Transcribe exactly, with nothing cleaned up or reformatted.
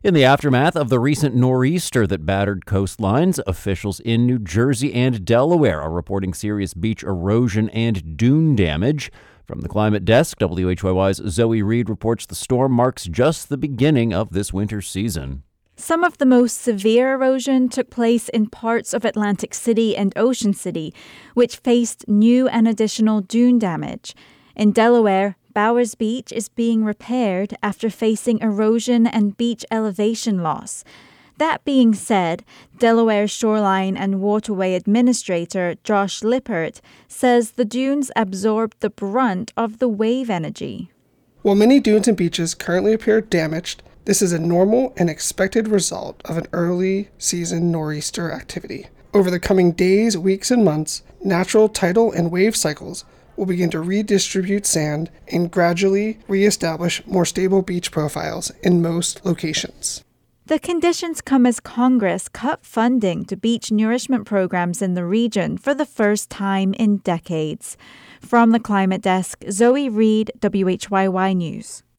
In the aftermath of the recent nor'easter that battered coastlines, officials in New Jersey and Delaware are reporting serious beach erosion and dune damage. From the Climate Desk, W H Y Y's Zoe Reed reports the storm marks just the beginning of this winter season. Some of the most severe erosion took place in parts of Atlantic City and Ocean City, which faced new and additional dune damage. In Delaware, Bowers Beach is being repaired after facing erosion and beach elevation loss. That being said, Delaware Shoreline and Waterway Administrator Josh Lippert says the dunes absorbed the brunt of the wave energy. While many dunes and beaches currently appear damaged, this is a normal and expected result of an early season nor'easter activity. Over the coming days, weeks, and months, natural tidal and wave cycles will begin to redistribute sand and gradually reestablish more stable beach profiles in most locations. The conditions come as Congress cut funding to beach nourishment programs in the region for the first time in decades. From the Climate Desk, Zoe Reed, W H Y Y News.